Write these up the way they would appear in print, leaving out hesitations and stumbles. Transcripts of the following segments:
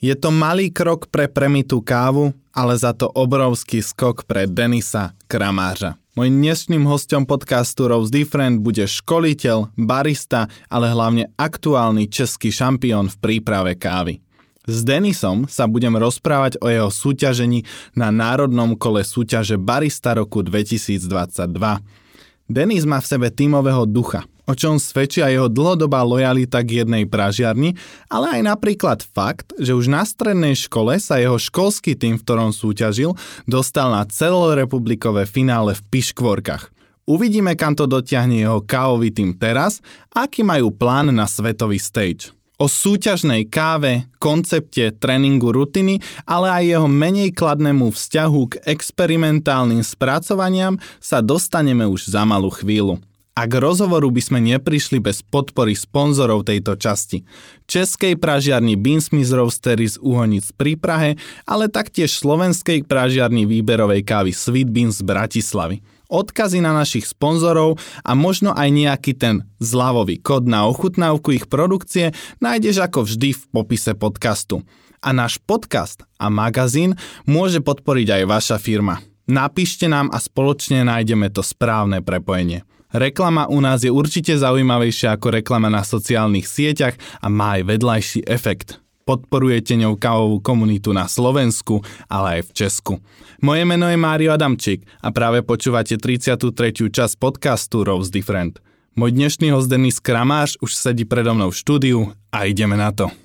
Je to malý krok pre premitú kávu, ale za to obrovský skok pre Denisa Kramářa. Mojím dnešným hosťom podcastu Roast Different bude školiteľ, barista, ale hlavne aktuálny český šampión v príprave kávy. S Denisom sa budem rozprávať o jeho súťažení na národnom kole súťaže Barista roku 2022. Denis má v sebe tímového ducha, o čom svedčí aj jeho dlhodobá lojalita k jednej pražiarni, ale aj napríklad fakt, že už na strednej škole sa jeho školský tím, v ktorom súťažil, dostal na celorepublikové finále v piškvorkách. Uvidíme, kam to dotiahne jeho kávový tím teraz, aký majú plán na svetový stage. O súťažnej káve, koncepte, tréningu rutiny, ale aj jeho menej kladnému vzťahu k experimentálnym spracovaniam sa dostaneme už za malú chvíľu. A k rozhovoru by sme neprišli bez podpory sponzorov tejto časti. Českej pražiarni Beansmith Roastery z Úhonic pri Prahe, ale taktiež slovenskej pražiarni výberovej kávy Sweet Beans z Bratislavy. Odkazy na našich sponzorov a možno aj nejaký ten zľavový kód na ochutnávku ich produkcie nájdeš ako vždy v popise podcastu. A náš podcast a magazín môže podporiť aj vaša firma. Napíšte nám a spoločne nájdeme to správne prepojenie. Reklama u nás je určite zaujímavejšia ako reklama na sociálnych sieťach a má aj vedľajší efekt. Podporujete ňou kávovú komunitu na Slovensku, ale aj v Česku. Moje meno je Mário Adamčík a práve počúvate 33. časť podcastu Roast Different. Môj dnešný host Denis Kramář už sedí predo mnou v štúdiu a ideme na to.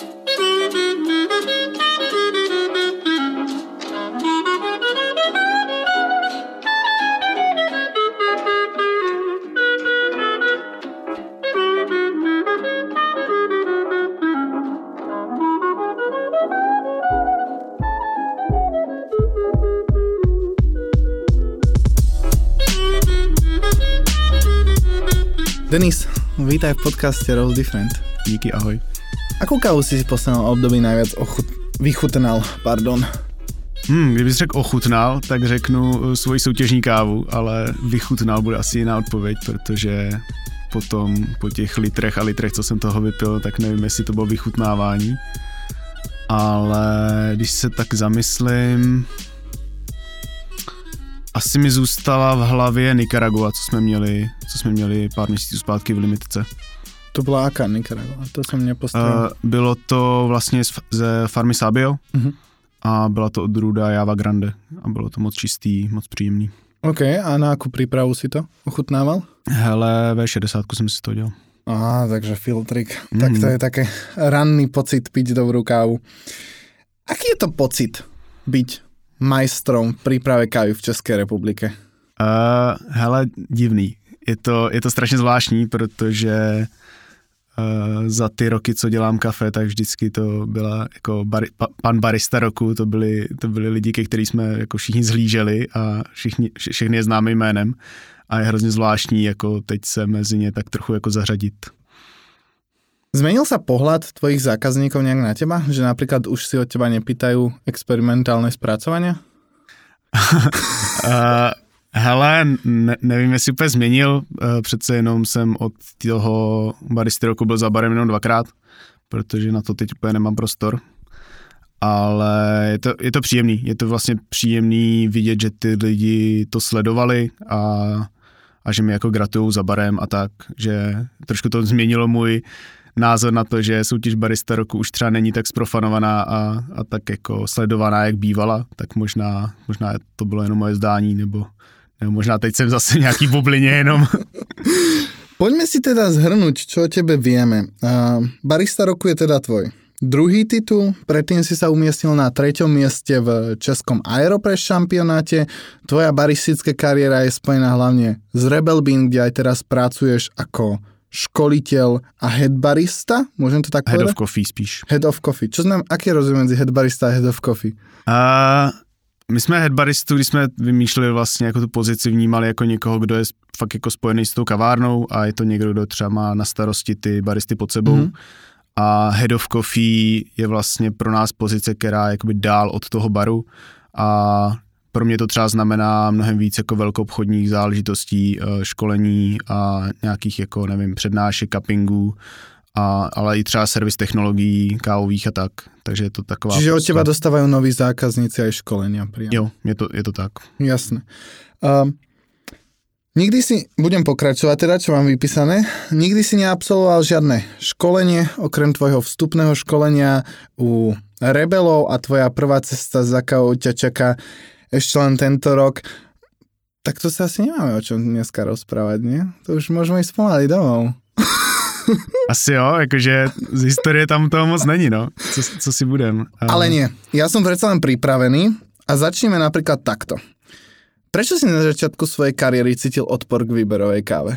Denis, vítaj v podcaste Roast Different. Díky, ahoj. Akú kávu si poslednom období najviac vychutnal? Kdybych řekl ochutnal, tak řeknu svoji soutěžní kávu, ale vychutnal bude asi jiná odpověď, protože potom po těch litrech a litrech, co jsem toho vypil, tak nevím, jestli to bylo vychutnávání. Ale když se tak zamyslím, asi mi zůstala v hlavě Nicaragua, co jsme měli pár měsíců zpátky v limitce. To byla aká Nicaragua? To jsem nepostavil. Bylo to vlastně ze farmy Sabio a byla to odrůda Java Grande a bylo to moc čistý, moc příjemný. OK, a na akú prípravu si to ochutnával? Hele, V60 jsem si to dělal. Aha, takže filtrik. Tak to je také ranný pocit piť dobrú kávu. Aký je to pocit byť majstrom príprave kávy v České republike? Hele, divný. Je to strašně zvláštní, protože za ty roky, co dělám kafe, tak vždycky to byla jako pan barista roku, to byli lidi, ke kterým jsme jako všichni zhlíželi a všechny je známe jménem a je hrozně zvláštní jako teď se mezi ně tak trochu jako zařadit. Zmenil sa pohľad tvojich zákazníkov nejak na teba? Že napríklad už si od teba nepýtajú experimentálne spracovania? Hele, nevím, jestli úplně změnil, přece jenom jsem od toho baristy roku byl za barem jenom 2krát, protože na to teď úplně nemám prostor, ale je to příjemný, je to vlastně příjemný vidět, že ty lidi to sledovali a že mi jako gratulujou za barem a tak, že trošku to změnilo můj názor na to, že soutěž barista roku už třeba není tak sprofanovaná a tak jako sledovaná, jak bývala, tak možná to bylo jenom moje zdání, nebo možná teď jsem zase v nějaký bublině jenom. Poďme si teda zhrnúť, čo o tebe vieme. Barista roku je teda tvoj druhý titul, predtým si sa umiestnil na 3. mieste v českom Aeropress šampionáte. Tvoja baristická kariéra je spojená hlavne s Rebel Bean, kde aj teraz pracuješ ako školiteľ a head barista, môžem to tak povedať? Head of coffee spíš. Head of coffee. Čo znamená, aký je rozdiel medzi head barista a head of coffee? My jsme head baristu, když jsme vymýšleli vlastně jako tu pozici, vnímali jako někoho, kdo je fakt jako spojený s tou kavárnou a je to někdo, kdo třeba má na starosti ty baristy pod sebou. A head of coffee je vlastně pro nás pozice, která je jakoby dál od toho baru a pro mě to třeba znamená mnohem víc jako velkoobchodních záležitostí, školení a nějakých jako nevím, přednášek, cuppingů ale i třeba servis technologií, kávových a tak. Takže je to taková... Čiže od teba dostávajú noví zákazníci aj školenia priamo. Jo, je to tak. Jasné. Nikdy si, budem pokračovať teda, čo mám vypísané, nikdy si neabsolvoval žiadne školenie, okrem tvojho vstupného školenia u Rebelov a tvoja prvá cesta za kávou ťa čaká ešte len tento rok. Tak to sa asi nemáme o čom dneska rozprávať, nie? To už môžeme ísť pomaly domov. Asi jo, jakože z historie tam toho moc není, no. Co si budem. Ale nie, ja som predsa len pripravený a začneme napríklad takto. Prečo si na začiatku svojej kariéry cítil odpor k výberovej káve?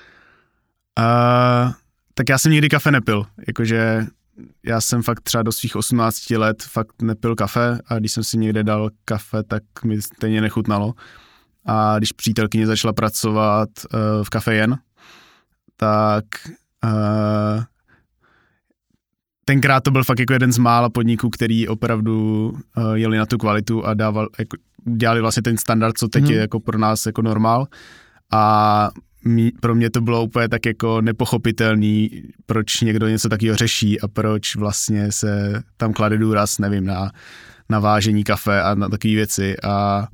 Tak já jsem nikdy kafe nepil, jakože já jsem fakt třeba do svých 18 let fakt nepil kafe a když jsem si někde dal kafe, tak mi stejně nechutnalo. A když přítelkyně začala pracovat v Café Jen, tak tenkrát to byl fakt jako jeden z mála podniků, který opravdu jeli na tu kvalitu a dělali vlastně ten standard, co teď je jako pro nás jako normál. A pro mě to bylo úplně tak jako nepochopitelný, proč někdo něco takového řeší a proč vlastně se tam klade důraz, nevím, na vážení kafe a na takové věci. A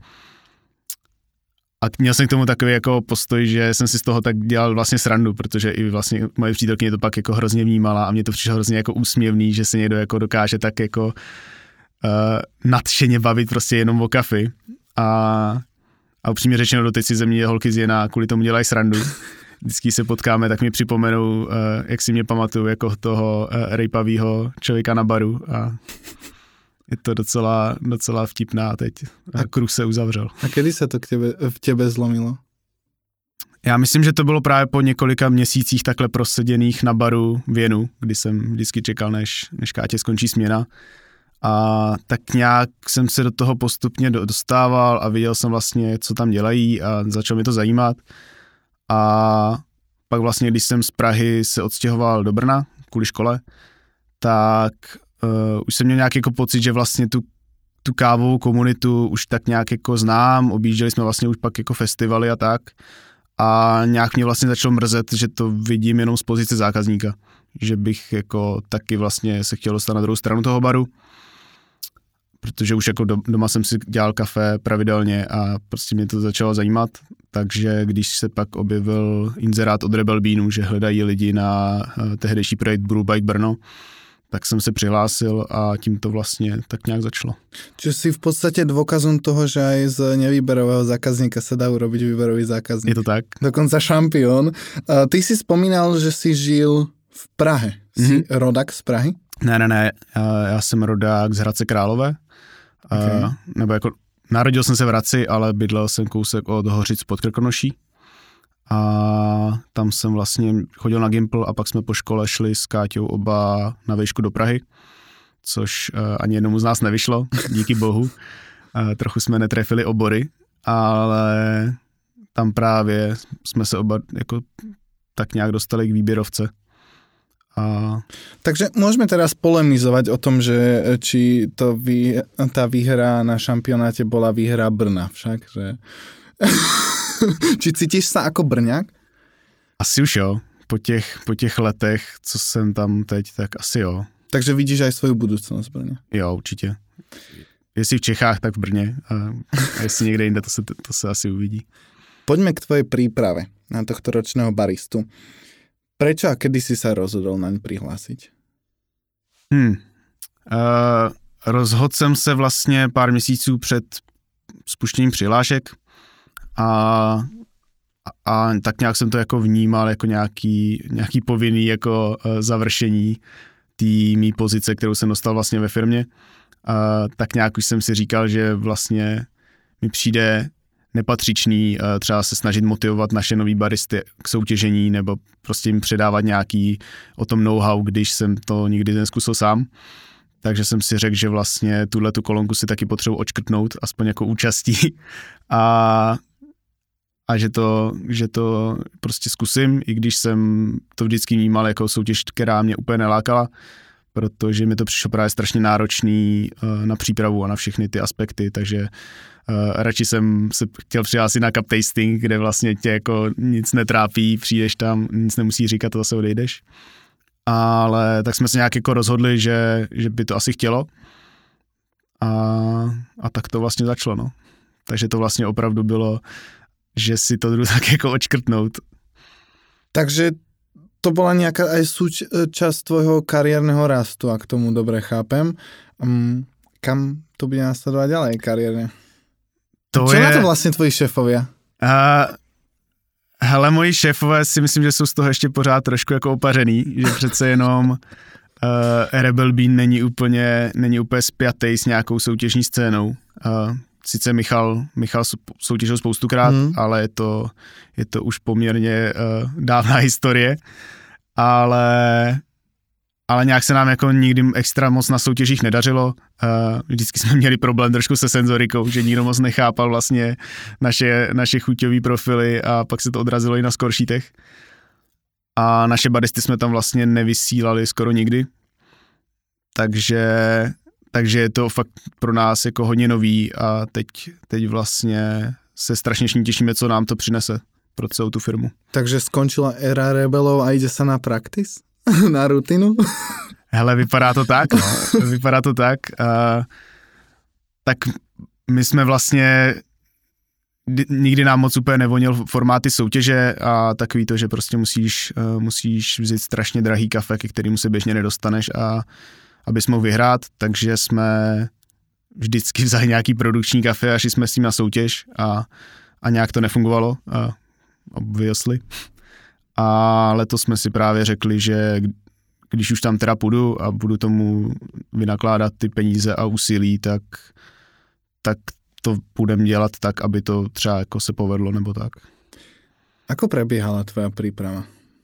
měl jsem k tomu takový jako postoj, že jsem si z toho tak dělal vlastně srandu, protože i vlastně moje přítelkyně to pak jako hrozně vnímala a mě to přišlo hrozně jako úsměvný, že se někdo jako dokáže tak jako nadšeně bavit prostě jenom o kafi. A upřímně řečeno, doteď si ze mě holky z Jena kvůli tomu dělají srandu. Vždycky se potkáme, tak mi připomenou, jak si mě pamatuju jako toho rejpavýho člověka na baru a je to docela vtipná teď. A kruh se uzavřel. A kedy se to v tebe zlomilo? Já myslím, že to bylo právě po několika měsících takhle proseděných na baru v Jenu, kdy jsem vždycky čekal, než Kátě skončí směna. A tak nějak jsem se do toho postupně dostával a viděl jsem vlastně, co tam dělají a začalo mě to zajímat. A pak vlastně, když jsem z Prahy se odstěhoval do Brna kvůli škole, tak už jsem měl nějaký jako pocit, že vlastně tu kávovou komunitu už tak nějak jako znám, objížděli jsme vlastně už pak jako festivaly a tak. A nějak mě vlastně začalo mrzet, že to vidím jenom z pozice zákazníka. Že bych jako taky vlastně se chtěl dostat na druhou stranu toho baru. Protože už jako doma jsem si dělal kafe pravidelně a prostě mě to začalo zajímat. Takže když se pak objevil inzerát od Rebel Beanu, že hledají lidi na tehdejší projekt Brewbike Brno, tak jsem se přihlásil a tím to vlastně tak nějak začalo. Čiže si v podstatě dôkazom toho, že aj z nevýberového zákazníka sa dá urobiť výberový zákazník. Je to tak. Dokonca šampión. Ty si spomínal, že si žil v Prahe. Si rodak z Prahy? Ne. Já jsem rodák z Hradce Králové. Okay. Nebo jako narodil jsem se v Hradci, ale bydlel jsem kousek od Hořic pod Krkonoší. A tam jsem vlastně chodil na Gimpl a pak jsme po škole šli s Káťou oba na výšku do Prahy, což ani jednomu z nás nevyšlo, díky bohu. Trochu jsme netrefili obory, ale tam právě jsme se oba jako tak nějak dostali k výběrovce. Takže môžeme teraz polemizovať o tom, že či tá výhra na šampionáte bola výhra Brna však, že... Či cítíš sa ako Brňák? Asi už jo. Po těch letech, co jsem tam teď, tak asi jo. Takže vidíš aj svoju budúcnosť v Brně? Jo, určitě. Jestli v Čechách, tak v Brně. A jestli někde jinde, to se asi uvidí. Poďme k tvojej príprave na tohto ročného baristu. Prečo a kedy si sa rozhodol naň prihlásiť? Rozhodl jsem se vlastně pár měsíců před spuštěním přihlášek a tak nějak jsem to jako vnímal jako nějaký povinný jako završení té mý pozice, kterou jsem dostal vlastně ve firmě. Tak nějak už jsem si říkal, že vlastně mi přijde nepatřičný třeba se snažit motivovat naše nový baristy k soutěžení nebo prostě jim předávat nějaký o tom know-how, když jsem to nikdy neskusil sám. Takže jsem si řekl, že vlastně tuhletu kolonku si taky potřebuji odškrtnout, aspoň jako účastí a že to prostě zkusím, i když jsem to vždycky vnímal jako soutěž, která mě úplně nelákala, protože mi to přišlo právě strašně náročný na přípravu a na všechny ty aspekty, takže radši jsem se chtěl přihlásit na cup tasting, kde vlastně tě jako nic netrápí, přijdeš tam, nic nemusí říkat a zase odejdeš. ale tak jsme se nějak jako rozhodli, že by to asi chtělo a tak to vlastně začalo, no. Takže to vlastně opravdu bylo, že si to jdu tak jako odškrtnout. Takže to bola nejaká aj súčasť tvojho kariérneho rastu, ak tomu dobre chápem. Kam to bude nasledovať ďalej kariérne? Čo na to vlastne tvoji šéfovia? Hele, moji šéfové si myslím, že jsou z toho ještě pořád trošku jako opařený, že přece jenom Rebel Bean není úplně spjatý s nějakou soutěžní scénou. Sice Michal soutěžil spoustukrát, ale je to už poměrně dávná historie, ale nějak se nám jako nikdy extra moc na soutěžích nedařilo. Vždycky jsme měli problém trošku se senzorikou, že nikdo moc nechápal vlastně naše chuťové profily a pak se to odrazilo i na scoresheetech. A naše baristy jsme tam vlastně nevysílali skoro nikdy. Takže je to fakt pro nás jako hodně nový a teď vlastně se strašně těšíme, co nám to přinese pro celou tu firmu. Takže skončila éra Rebelov a ide sa na practice? Na rutinu? Hele, vypadá to tak, no. Vypadá to tak. Tak my jsme vlastně nikdy nám moc úplně nevonil formáty soutěže a takový to, že prostě musíš vzít strašně drahý kafe, ke kterému se běžně nedostaneš a abys mohl vyhrát, takže jsme vždycky vzali nějaký produkční kafe a šli jsme s tím na soutěž a nějak to nefungovalo, obviously. A letos jsme si právě řekli, že když už tam teda půjdu a budu tomu vynakládat ty peníze a úsilí, tak to budem dělat tak, aby to třeba jako se povedlo nebo tak. Ako prebiehala tvoja príprava?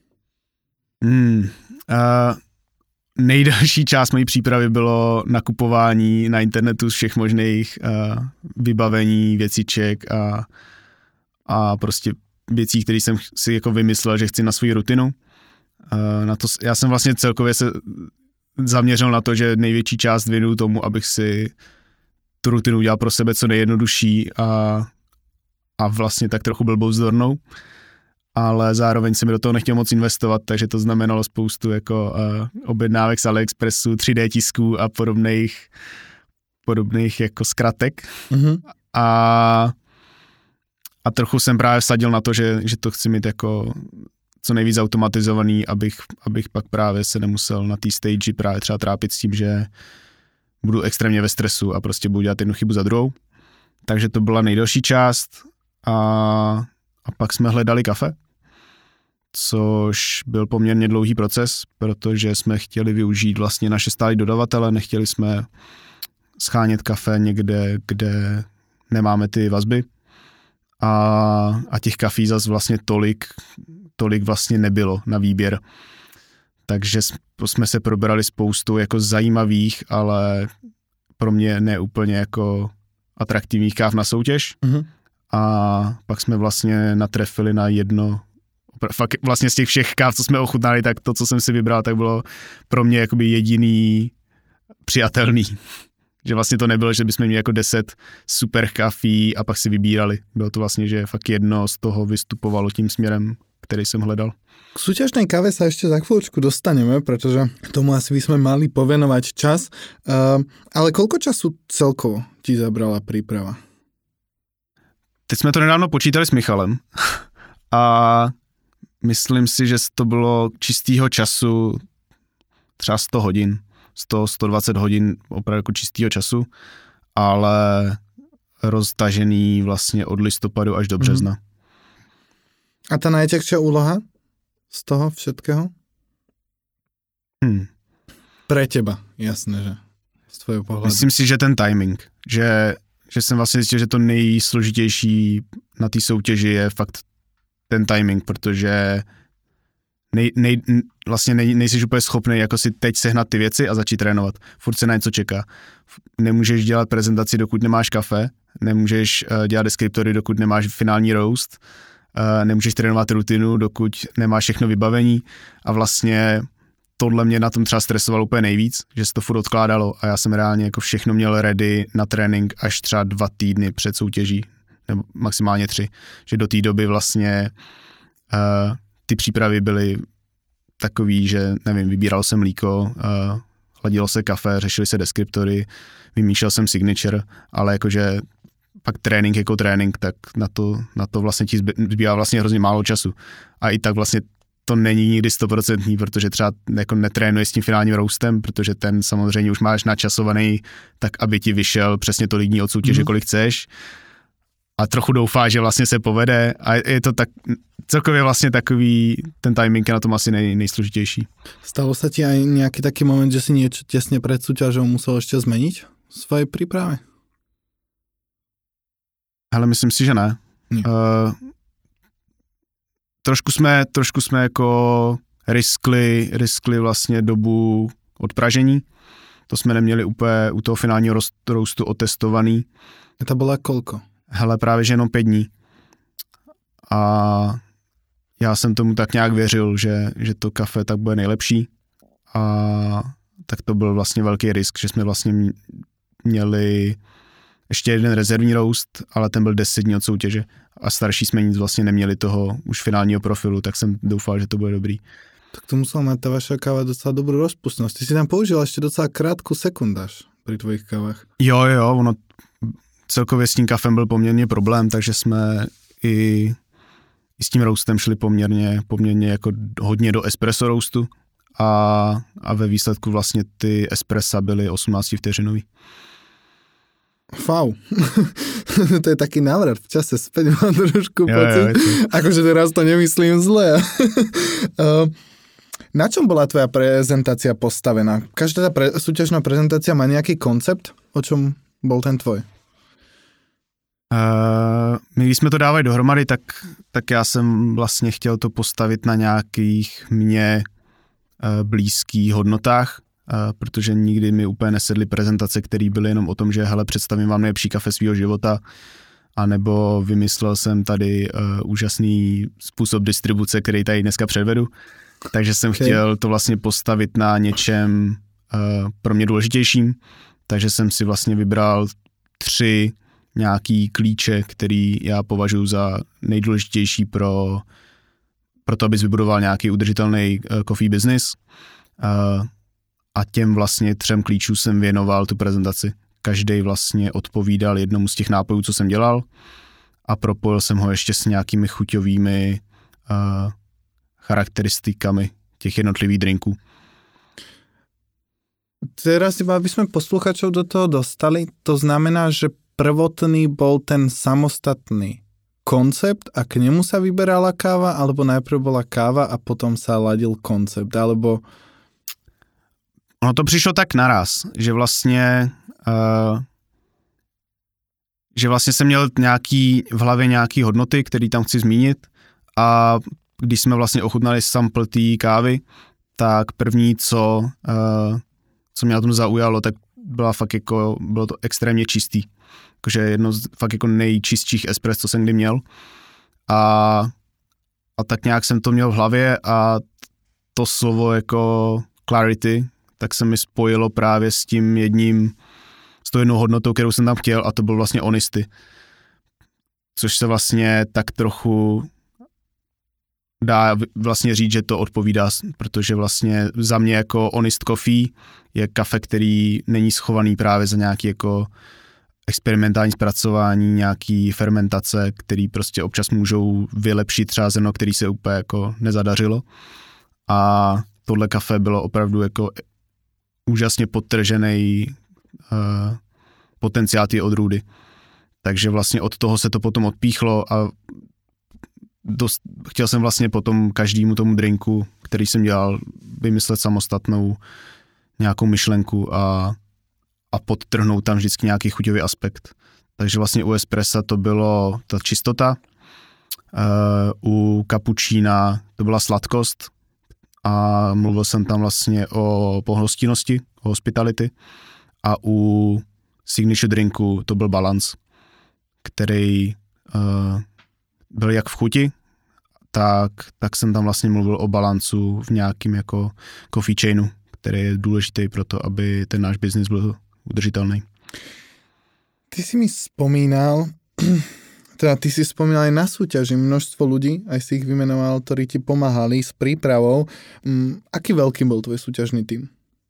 Nejdelší část mojí přípravy bylo nakupování na internetu z všech možných vybavení, věciček a prostě věcí, které jsem si jako vymyslel, že chci na svou rutinu. Já jsem vlastně celkově se zaměřil na to, že největší část věnuju tomu, abych si tu rutinu udělal pro sebe co nejjednodušší a vlastně tak trochu blbouzdornou, ale zároveň jsem do toho nechtěl moc investovat, takže to znamenalo spoustu jako objednávek z AliExpressu, 3D tisků a podobných jako zkratek. Mm-hmm. A trochu jsem právě vsadil na to, že to chci mít jako co nejvíc automatizovaný, abych pak právě se nemusel na té stage právě třeba trápit s tím, že budu extrémně ve stresu a prostě budu dělat jednu chybu za druhou. Takže to byla nejdelší část a pak jsme hledali kafe, což byl poměrně dlouhý proces, protože jsme chtěli využít vlastně naše stálé dodavatele, nechtěli jsme schánět kafe někde, kde nemáme ty vazby a těch kafí zas vlastně tolik vlastně nebylo na výběr. Takže jsme se probrali spoustu jako zajímavých, ale pro mě ne úplně jako atraktivních káv na soutěž. Mm-hmm. A pak jsme vlastně natrefili na jedno, fakt vlastně z těch všech káv, co jsme ochutnali, tak to, co jsem si vybral, tak bylo pro mě jakoby jediný přijatelný. Že vlastně to nebylo, že bychom měli jako 10 super kafí a pak si vybírali. Bylo to vlastně, že fakt jedno z toho vystupovalo tím směrem, který jsem hledal. K súťažnej káve sa ešte za chvíľočku dostaneme, pretože tomu asi by sme mali povenovať čas. Ale koľko času celkovo ti zabrala príprava? Teď jsme to nedávno počítali s Michalem a myslím si, že to bylo čistýho času třeba 100 hodin, 100-120 hodin opravdu jako čistýho času, ale roztažený vlastně od listopadu až do března. A ta najťažšia úloha z toho všetkého? Pre teba, jasné, že z tvojho pohledu. Myslím si, že ten timing, že jsem vlastně zjistil, že to nejsložitější na té soutěži je fakt ten timing, protože vlastně nejsiš úplně schopný jako si teď sehnat ty věci a začít trénovat. Furt se na něco čeká. Nemůžeš dělat prezentaci, dokud nemáš kafe, nemůžeš dělat deskriptory, dokud nemáš finální roast, nemůžeš trénovat rutinu, dokud nemáš všechno vybavení a vlastně tohle mě na tom třeba stresovalo úplně nejvíc, že se to furt odkládalo a já jsem reálně jako všechno měl ready na trénink až třeba 2 týdny před soutěží, nebo maximálně 3, že do té doby vlastně ty přípravy byly takový, že nevím, vybíral jsem mlíko, hladilo se kafe, řešili se deskriptory, vymýšlel jsem signature, ale jakože pak trénink jako trénink, tak na to vlastně ti zbývá vlastně hrozně málo času. A i tak vlastně to není nikdy 100%, protože třeba jako netrénuje s tím finálním roastem, protože ten samozřejmě už máš načasovaný tak, aby ti vyšel přesně tolik dní od soutěže, kolik chceš. A trochu doufá, že vlastně se povede a je to tak celkově vlastně takový, ten timing je na tom asi nejsložitější. Stalo sa ti aj nejaký taký moment, že si niečo tesne pred súťažou musel ešte zmeniť v svojej príprave? Hele, myslím si, že ne. Trošku jsme jako riskli vlastně dobu odpražení. To jsme neměli úplně u toho finálního roastu otestovaný. A to byla kolko? Hele, právě že jenom 5 dní. A já jsem tomu tak nějak věřil, že to kafe tak bude nejlepší. A tak to byl vlastně velký risk, že jsme vlastně měli ještě jeden rezervní roast, ale ten byl 10 dní od soutěže. A starší jsme nic vlastně neměli toho už finálního profilu, tak jsem doufal, že to bude dobrý. Tak to musela mať tá vaša káva docela dobrú rozpustnosť. Ty si tam použil ešte docela krátku sekundáž pri tvojich kávach. Jo, ono celkově s tím kafem byl poměrně problém, takže jsme i s tím roastem šli poměrně jako hodně do espresso roastu a ve výsledku vlastně ty espressa byly 18 vteřinový. Fau. To je taký návrat v čase späť, mám trošku pocit. Akože teraz to nemyslím zle. Na čom bola tvoja prezentácia postavená? Každá súťažná prezentácia má nejaký koncept? O čom bol ten tvoj? My když jsme to dávali dohromady, tak já jsem vlastně chtěl to postavit na nějakých mně blízkých hodnotách, protože nikdy mi úplně nesedly prezentace, které byly jenom o tom, že hele, představím vám nejlepší kafe svýho života, anebo vymyslel jsem tady úžasný způsob distribuce, který tady dneska předvedu. Takže jsem chtěl to vlastně postavit na něčem pro mě důležitějším, takže jsem si vlastně vybral 3 nějaký klíče, který já považuji za nejdůležitější pro to, abys vybudoval nějaký udržitelný coffee business. A těm vlastně 3 klíčů jsem věnoval tu prezentaci. Každý vlastně odpovídal jednomu z těch nápojů, co jsem dělal a propojil jsem ho ještě s nějakými chuťovými charakteristikami těch jednotlivých drinků. Teraz aby sme posluchačov do toho dostali, to znamená, že prvotný bol ten samostatný koncept a k nemu sa vyberala káva, alebo najprv bola káva a potom sa ladil koncept, alebo... Ono to přišlo tak naraz, že vlastně jsem měl v hlavě nějaký hodnoty, které tam chci zmínit a když jsme vlastně ochutnali sample té kávy, tak první, co mě na tom zaujalo, tak bylo to extrémně čistý. Jakože jedno z fakt jako nejčistších espresso, co jsem kdy měl. A tak nějak jsem to měl v hlavě a to slovo jako clarity, tak se mi spojilo právě s tím s tou jednou hodnotou, kterou jsem tam chtěl a to byl vlastně honesty. Což se vlastně tak trochu dá vlastně říct, že to odpovídá, protože vlastně za mě jako honest coffee je kafe, který není schovaný právě za nějaký jako experimentální zpracování, nějaký fermentace, který prostě občas můžou vylepšit třeba zrno, který se úplně jako nezadařilo. A tohle kafe bylo opravdu jako úžasně podtržený potenciál té odrůdy. Takže vlastně od toho se to potom odpíchlo a chtěl jsem vlastně potom každému tomu drinku, který jsem dělal, vymyslet samostatnou nějakou myšlenku a podtrhnout tam vždycky nějaký chuťový aspekt. Takže vlastně u espressa to bylo ta čistota, u kapučína to byla sladkost a mluvil jsem tam vlastně o pohostinnosti, o hospitality a u signature drinku to byl balans, který byl jak v chuti, tak jsem tam vlastně mluvil o balancu v nějakým jako coffee chainu, který je důležitý pro to, aby ten náš biznis byl udržitelný. Ty si mi spomínal, Teda ty si spomínal aj na súťaži, množstvo ľudí, aj si ich vymenoval, ktorí ti pomáhali s prípravou. Aký veľký bol tvoj súťažný tým?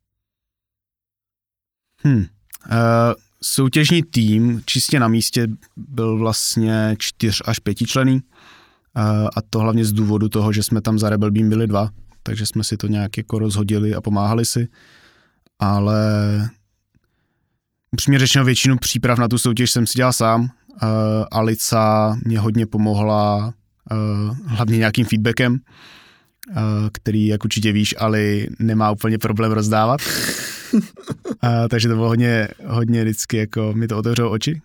Soutěžní tým čistě na místě byl vlastně 4 až 5 člený a to hlavně z důvodu toho, že jsme tam za Rebel Beam byli 2, takže jsme si to nějak jako rozhodili a pomáhali si, ale upřímně řečeno většinu příprav na tu soutěž jsem si dělal sám. Alica mě hodně pomohla hlavně nějakým feedbackem, který, jak určitě víš, Ali nemá úplně problém rozdávat. Takže to bylo hodně vždycky, jako mi to otevřelo oči.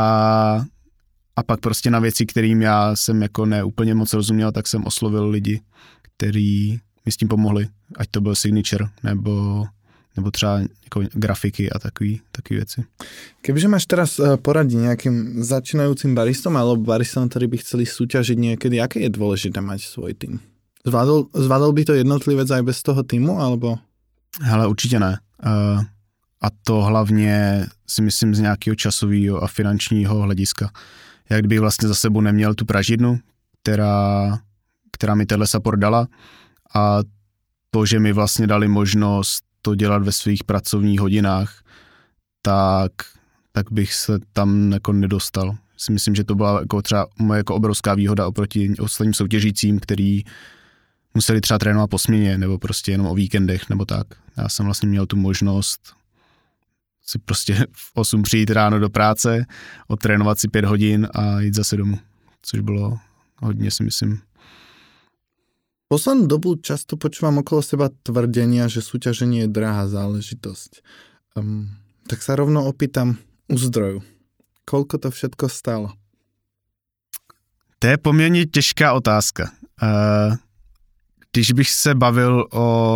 A pak prostě na věci, kterým já jsem jako neúplně moc rozuměl, tak jsem oslovil lidi, kteří mi s tím pomohli. Ať to byl signature, nebo třeba jako grafiky a takové věci. Kebyže máš teraz poradiť nejakým začínajúcim baristom alebo baristom, ktorí by chceli súťažiť niekedy, aké je dôležité mať svoj tým? Zvládol by to jednotlivec aj bez toho týmu, alebo? Hele, určitě ne. A to hlavně si myslím z nějakého časového a finančního hlediska. Jak kdybych vlastně za sebou neměl tu pražidnu, která mi tenhle support dala, a to, že mi vlastně dali možnost to dělat ve svých pracovních hodinách, tak bych se tam jako nedostal. Si myslím, že to byla jako třeba moje jako obrovská výhoda oproti ostatním soutěžícím, který museli třeba trénovat po směně nebo prostě jenom o víkendech nebo tak. Já jsem vlastně měl tu možnost si prostě v 8 přijít ráno do práce, odtrénovat si 5 hodin a jít zase domů, což bylo hodně, si myslím. Poslednú dobu často počúvam okolo seba tvrdenia, že súťaženie je drahá záležitosť. Tak sa rovno opýtam u zdroju. Koľko to všetko stálo? To je poměrně těžká otázka. Když bych se bavil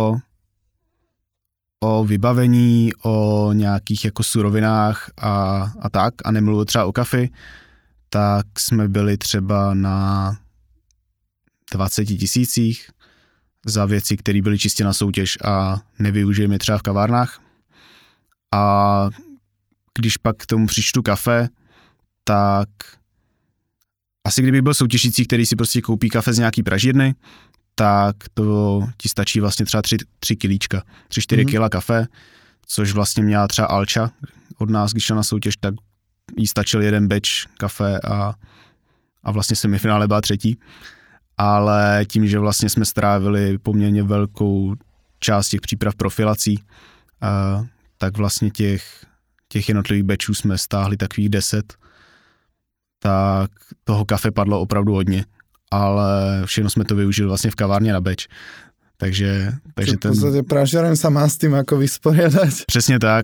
o vybavení, o nějakých jako surovinách a tak, a nemluvil třeba o kafi, tak jsme byli třeba na 20 000 za věci, které byly čistě na soutěž a nevyužijeme je třeba v kavárnách. A když pak k tomu přičtu kafe, tak asi kdyby byl soutěžící, který si prostě koupí kafe z nějaký pražírny, tak to ti stačí vlastně třeba 3 kilíčka, 3-4 kila kafe, což vlastně měla třeba Alča od nás, když šla na soutěž, tak jí stačil jeden batch kafe a vlastně semifinále byla 3. Ale tím, že vlastně jsme strávili poměrně velkou část těch příprav profilací, tak vlastně těch jednotlivých batchů jsme stáhli takových 10, tak toho kafe padlo opravdu hodně, ale všechno jsme to využili vlastně v kavárně na batch. Takže ten... V podstate pražiareň sa má s tým ako vysporiadať. Přesně tak.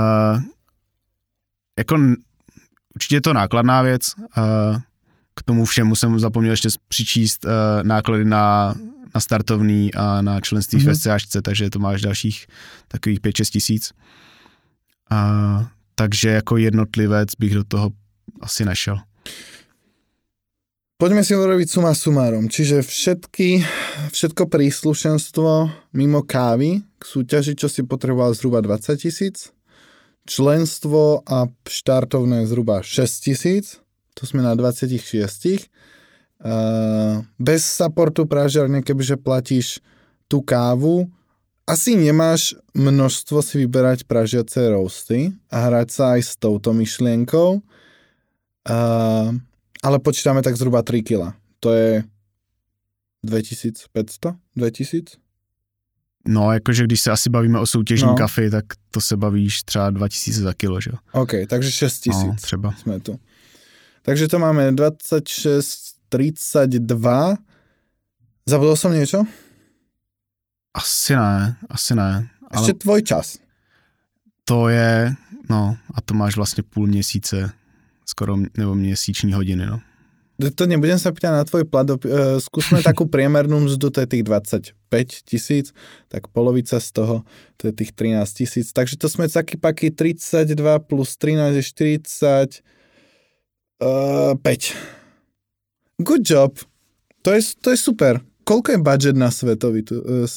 Jako určitě je to nákladná věc. K tomu všemu jsem zapomněl ještě přičíst náklady na startovný a na členství v SCAčce, takže to máš dalších takových 5-6 tisíc. Takže jako jednotlivec bych do toho asi nešel. Poďme si urobiť suma sumárom, čiže všetko príslušenstvo mimo kávy k súťaži, čo si potreboval zhruba 20 000, členstvo a štartovné zhruba 6 000, to sme na 26. Bez supportu pražiarne, kebyže platíš tú kávu, asi nemáš množstvo si vyberať pražiace roasty a hrať sa aj s touto myšlienkou, ale počítame tak zhruba 3 kg. To je 2500? 2000? No, jakože když se asi bavíme o soutěžním kafi, tak to se bavíš třeba 2000 za kilo, že? OK, takže 6000. No, třeba. Jsme tu. Takže to máme 26, 32. Zabudol som niečo? Asi ne. Ešte tvoj čas. To je, no, a to máš vlastně půl měsíce, skoro, nebo měsíční hodiny, no. To nebudem sa pýtať na tvoj plat, skúsme takú priemernú mzdu, to je tých 25 000, tak polovica z toho, to je tých 13 000, takže to sme taký paky 32 plus 13 je 45. Good job. To je super. Koľko je budget na svetový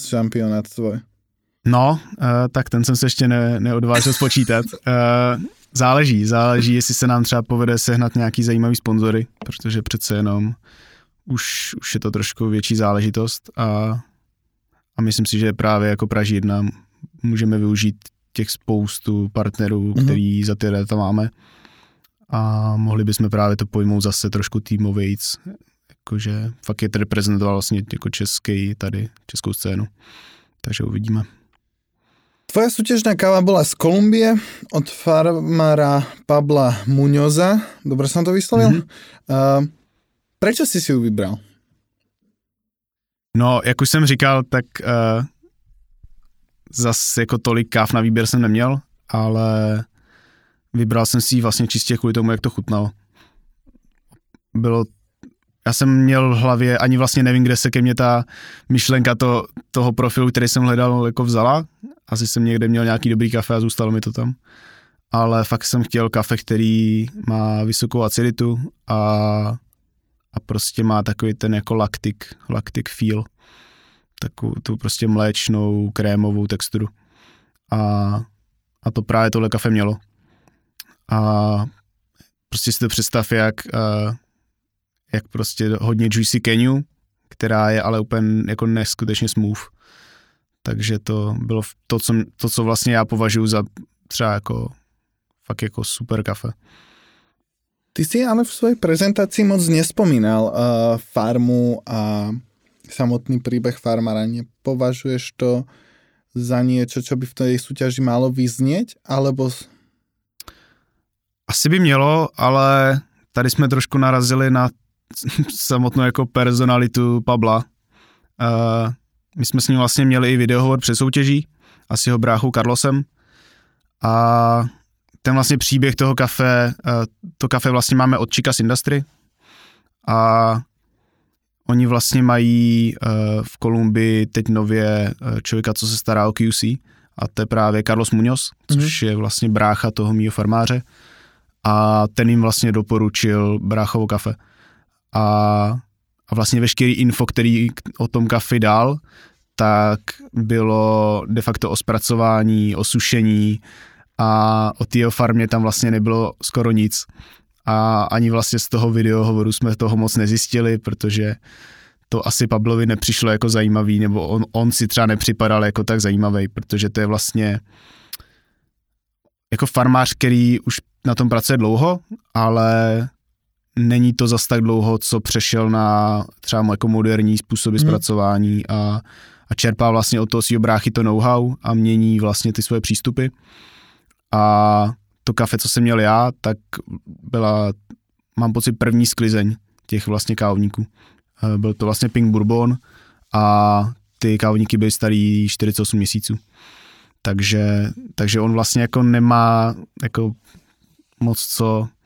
šampionát tvoj? No, tak ten jsem se ještě neodvážil spočítat. záleží, jestli se nám třeba povede sehnat nějaký zajímavý sponzory, protože přece jenom už je to trošku větší záležitost a myslím si, že právě jako Pražírna můžeme využít těch spoustu partnerů, který za ty data máme a mohli bychom právě to pojmout zase trošku týmovejc, jakože fakt je reprezentoval vlastně jako českou scénu, takže uvidíme. Tvoja súťažná káva bola z Kolumbie od farmára Pabla Muñoza. Dobre som to vyslovil? Prečo si ju vybral? No, jak už jsem říkal, tak zase jako tolik káv na výběr jsem neměl, ale vybral jsem si ji vlastně čistě kvůli tomu, jak to chutnalo. Já jsem měl v hlavě, ani vlastně nevím, kde se ke mně ta myšlenka toho profilu, který jsem hledal, jako vzala. Asi jsem někde měl nějaký dobrý kafe a zůstalo mi to tam. Ale fakt jsem chtěl kafe, který má vysokou aciditu a prostě má takový ten jako lactic feel. Takovou tu prostě mléčnou, krémovou texturu. A to právě tohle kafe mělo. A prostě si to představ, jak prostě hodně juicy Keniu, která je ale úplně jako neskutečně smooth. Takže to bylo to, co vlastně já považuji za třeba jako fakt jako super kafe. Ty si ale v svojej prezentácii moc nespomínal farmu a samotný príbeh farmára. Nepovažuješ to za niečo, čo by v tej súťaži malo vyznieť? Alebo... Asi by mělo, ale tady jsme trošku narazili na samotnou jako personalitu Pabla. My jsme s ním vlastně měli i videohovor před soutěží a s jeho bráchou Carlosem a ten vlastně příběh toho kafe, to kafe vlastně máme od Chicas Industry a oni vlastně mají v Kolumbii teď nově člověka, co se stará o QC a to je právě Carlos Muñoz, což je vlastně brácha toho mýho farmáře a ten jim vlastně doporučil bráchovo kafe. A vlastně veškerý info, který o tom kafi dal, tak bylo de facto o zpracování, o sušení a o té farmě tam vlastně nebylo skoro nic. A ani vlastně z toho videohovoru jsme toho moc nezjistili, protože to asi Pablovi nepřišlo jako zajímavý, nebo on si třeba nepřipadal jako tak zajímavý, protože to je vlastně jako farmář, který už na tom pracuje dlouho, ale není to zas tak dlouho, co přešel na třeba jako moderní způsoby zpracování a čerpá vlastně od toho svýho bráchy to know-how a mění vlastně ty svoje přístupy. A to kafe, co jsem měl já, tak byla, mám pocit, první sklizeň těch vlastně kávovníků. Byl to vlastně Pink Bourbon a ty kávovníky byly starý 48 měsíců. Takže on vlastně jako nemá jako moc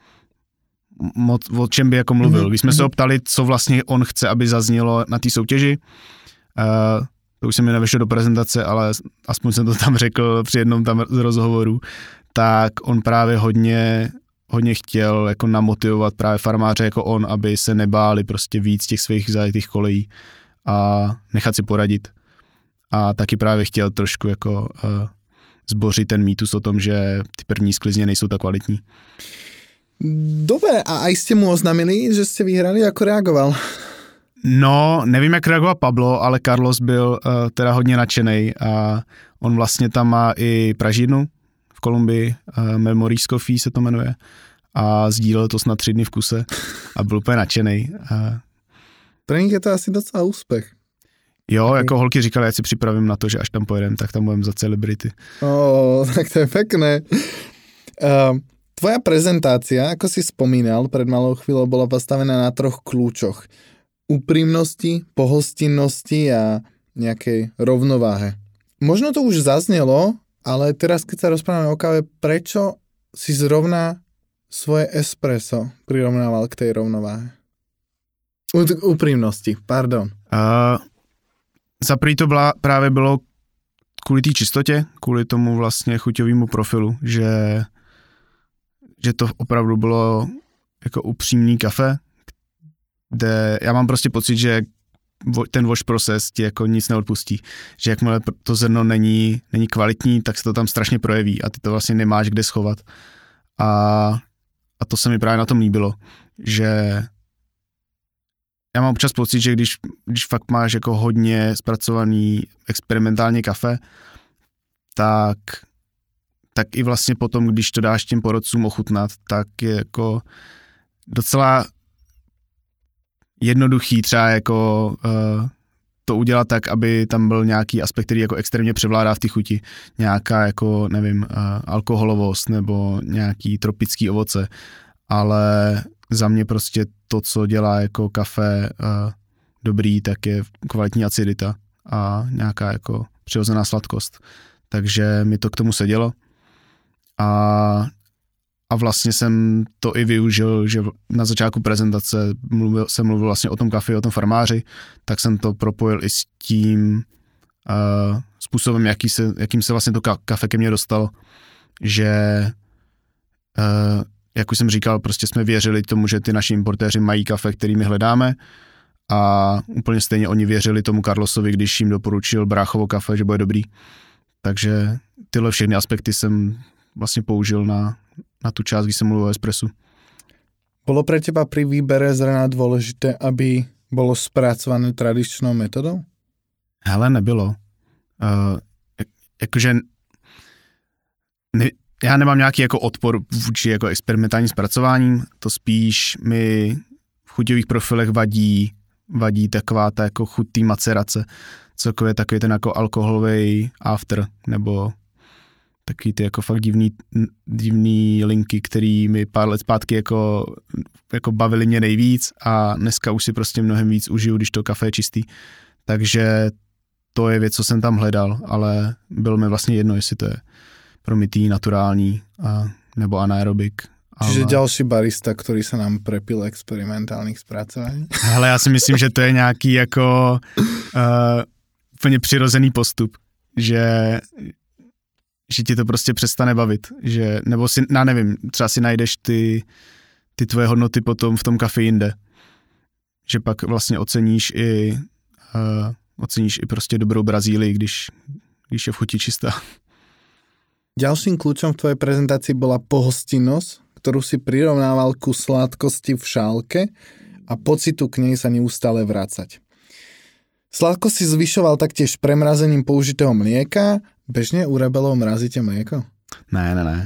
o čem by jako mluvil. Když jsme se ho ptali, co vlastně on chce, aby zaznělo na té soutěži, to už se mi nevyšlo do prezentace, ale aspoň jsem to tam řekl při jednom tam z rozhovoru, tak on právě hodně chtěl jako namotivovat právě farmáře jako on, aby se nebáli prostě víc těch svých zajetých kolejí a nechat si poradit. A taky právě chtěl trošku jako zbořit ten mýtus o tom, že ty první sklizně nejsou tak kvalitní. Dobre, a aj ste mu oznámili, že ste vyhrali, ako reagoval? No, nevím, jak reagoval Pablo, ale Carlos byl teda hodně nadšenej a on vlastně tam má i pražírnu v Kolumbii, Memories Coffee se to jmenuje a sdílel to snad 3 dny v kuse a byl úplně nadšenej. Pre nich je to asi docela úspech. Jo, jako holky říkali, já si připravím na to, že až tam pojedem, tak tam budem za celebrity. Tak to je pekné. Tvoja prezentácia, ako si spomínal, pred malou chvíľou bola postavená na 3 kľúčoch. Úprimnosti, pohostinnosti a nejakej rovnováhe. Možno to už zaznelo, ale teraz, keď sa rozprávame o káve, prečo si zrovna svoje espresso prirovnával k tej rovnováhe? Úprimnosti, pardon. Za prvý to právě bylo kvůli té čistotě, kvůli tomu vlastně chuťovému profilu, že to opravdu bylo jako upřímný kafe, kde já mám prostě pocit, že ten wash process ti jako nic neodpustí. Že jakmile to zrno není kvalitní, tak se to tam strašně projeví a ty to vlastně nemáš kde schovat. A to se mi právě na tom líbilo, že já mám občas pocit, že když fakt máš jako hodně zpracovaný experimentální kafe, tak i vlastně potom, když to dáš těm porodcům ochutnat, tak je jako docela jednoduchý třeba jako to udělat tak, aby tam byl nějaký aspekt, který jako extrémně převládá v té chuti. Nějaká jako, nevím, alkoholovost nebo nějaký tropický ovoce. Ale za mě prostě to, co dělá jako kafe dobrý, tak je kvalitní acidita a nějaká jako přirozená sladkost. Takže mi to k tomu sedělo. A vlastně jsem to i využil, že na začátku prezentace jsem mluvil vlastně o tom kafe, o tom farmáři, tak jsem to propojil i s tím způsobem, jakým se vlastně to kafe ke mně dostalo, že jak už jsem říkal, prostě jsme věřili tomu, že ty naši importéři mají kafe, který my hledáme a úplně stejně oni věřili tomu Carlosovi, když jim doporučil bráchovo kafe, že bude dobrý. Takže tyhle všechny aspekty jsem vlastně použil na tu část, když jsem mluvil o espressu. Bolo pre teba pri výbere zrna dôležité, aby bolo spracované tradičnou metodou? Hele, nebylo. Já nemám nějaký jako odpor vůči jako experimentálním zpracováním, to spíš mi v chuťových profilech vadí taková ta jako chutí macerace, celkově takový ten jako alkoholový after, nebo takový ty jako fakt divný linky, který mi pár let zpátky jako bavili mě nejvíc a dneska už si prostě mnohem víc užiju, když to kafe je čistý. Takže to je věc, co jsem tam hledal, ale bylo mi vlastně jedno, jestli to je promytý, naturální nebo anaerobik. Čiže ďalší barista, ktorý sa nám prepil experimentálnych spracovaní? Ale já si myslím, že to je nějaký jako úplně přirozený postup, že ti to prostě přestane bavit, že, nebo si, nevím, třeba si najdeš ty tvoje hodnoty potom v tom kafe jinde, že pak vlastně oceníš i prostě dobrou Brazílii, když je v chuti čistá. Ďalším kľúčom v tvojej prezentácii bola pohostinnosť, ktorú si prirovnával ku sladkosti v šálke a pocitu k nej sa neustále vracať. Sladkosť si zvyšoval taktiež premrazením použitého mlieka. Bežne u rebelov mrazíte mlieko? Ne.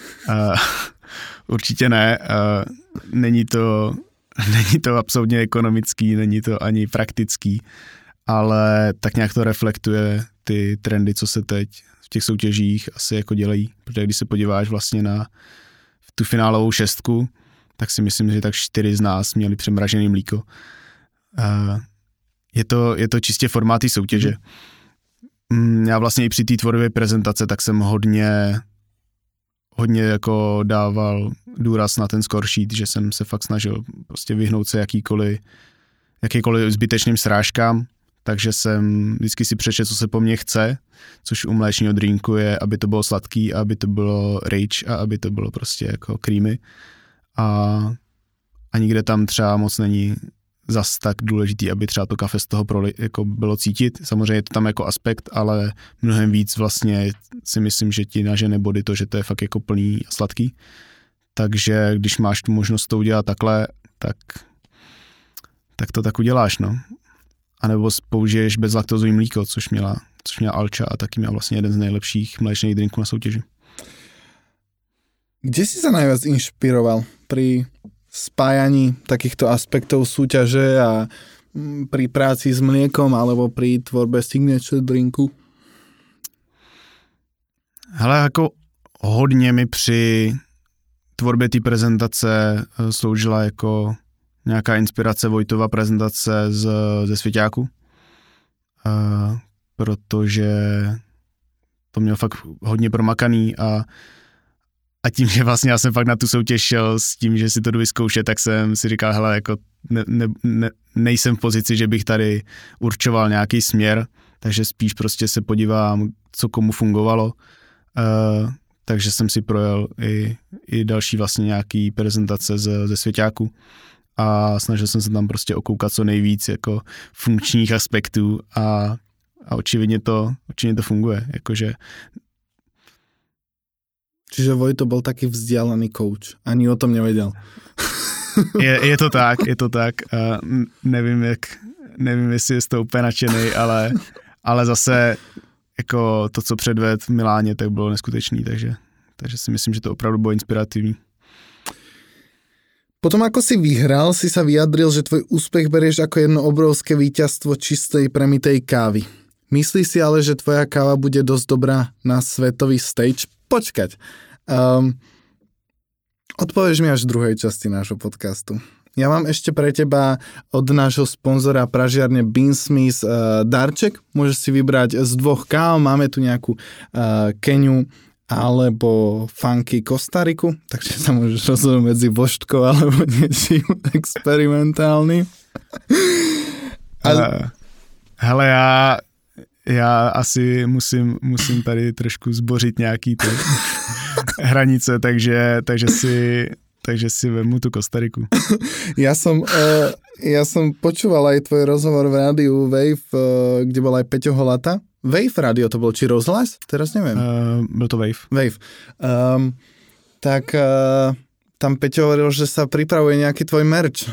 Určitě ne. Není to absolutně ekonomický, není to ani praktický, ale tak nějak to reflektuje ty trendy, co se teď v těch soutěžích asi jako dělají. Protože když se podíváš vlastně na tu finálovou šestku, tak si myslím, že tak 4 z nás měli přemražený mlíko. Je to čistě formát té soutěže. Já vlastně i při té tvorbě prezentace, tak jsem hodně jako dával důraz na ten score sheet, že jsem se fakt snažil prostě vyhnout se jakýkoliv zbytečným srážkám, takže jsem vždycky si přečetl, co se po mně chce, což u mléčního drinku je, aby to bylo sladký, aby to bylo rich a aby to bylo prostě jako creamy. A nikde tam třeba moc není zas tak důležitý, aby třeba to kafe z toho jako bylo cítit. Samozřejmě je to tam jako aspekt, ale mnohem víc vlastně si myslím, že ti nažene body to, že to je fakt jako plný a sladký. Takže když máš tu možnost to udělat takhle, tak to tak uděláš, no. A nebo použiješ bezlaktozový mlíko, což měla Alča a taky měla vlastně jeden z nejlepších mléčných drinků na soutěži. Kde si sa najviac inšpiroval pri spájaní takýchto aspektov súťaže a pri práci s mliekom alebo pri tvorbe signature drinku? Hele, jako hodně mi při tvorbě té prezentace sloužila jako nějaká inspirace Vojtova prezentace ze Svěťáku, protože to měl fakt hodně promakaný a tím, že vlastně já jsem fakt na tu soutěž šel s tím, že si to jdu vyzkoušet, tak jsem si říkal, hele, jako nejsem v pozici, že bych tady určoval nějaký směr, takže spíš prostě se podívám, co komu fungovalo. Takže jsem si projel i další vlastně nějaký prezentace ze Svěťáku a snažil jsem se tam prostě okoukat co nejvíc jako funkčních aspektů a očividně to funguje, jakože. Čiže Vojto bol taký vzdialený coach. Ani o tom nevedel. Je to tak. Nevím, jestli je to úplně nadšenej, ale zase jako to, co předved v Miláně, tak bylo neskutečný, takže si myslím, že to opravdu bylo inspirativní. Potom ako si vyhral, si sa vyjadril, že tvoj úspech berieš ako jedno obrovské víťazstvo čistej premitej kávy. Myslíš si ale, že tvoja káva bude dosť dobrá na svetový stage? Počkať. Odpovieš mi až v druhej časti nášho podcastu. Ja mám ešte pre teba od nášho sponzora pražiarne Beansmith darček. Môžeš si vybrať z 2 káv. Máme tu nejakú Keniu alebo funky Kostariku, takže sa môžeš rozhodnúť medzi voštkou alebo niečím experimentálnym. Hele, já asi musím tady trošku zbořit nějaký ty hranice, takže si vemu tu Kostariku. Ja som počúval aj tvoj rozhovor v rádiu Wave, kde bol aj Peťo Holata. Wave rádio to bol, či rozhlas? Teraz neviem. Byl to Wave. Wave. Tam Peťo hovoril, že sa pripravuje nejaký tvoj merch.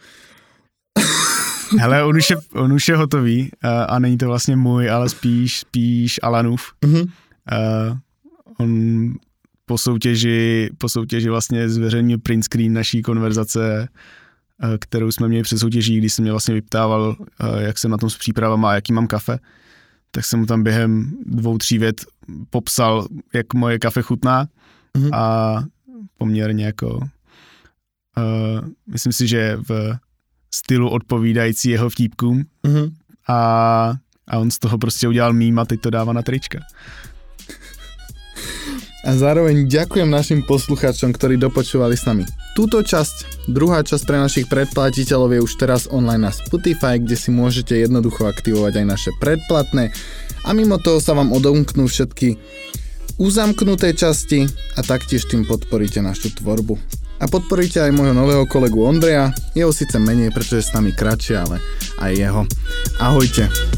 Hele, on už je hotový a není to vlastně můj, ale spíš Alanův. Mm-hmm. On po soutěži vlastně zveřejnil print screen naší konverzace, kterou jsme měli před soutěží, když jsem mě vlastně vyptával, jak jsem na tom s přípravama a jaký mám kafe. Tak jsem mu tam během 2-3 vět popsal, jak moje kafe chutná a poměrně jako myslím si, že v stylu odpovídající jeho vtípkům a on z toho prostě udělal mím a teď to dává na trička. A zároveň ďakujem našim poslucháčom, ktorí dopočúvali s nami túto časť. Druhá časť pre našich predplatiteľov je už teraz online na Spotify, kde si môžete jednoducho aktivovať aj naše predplatné. A mimo toho sa vám odomknú všetky uzamknuté časti a taktiež tým podporíte našu tvorbu. A podporíte aj môjho nového kolegu Ondreja. Jeho síce menej, pretože je s nami kratšie, ale aj jeho. Ahojte.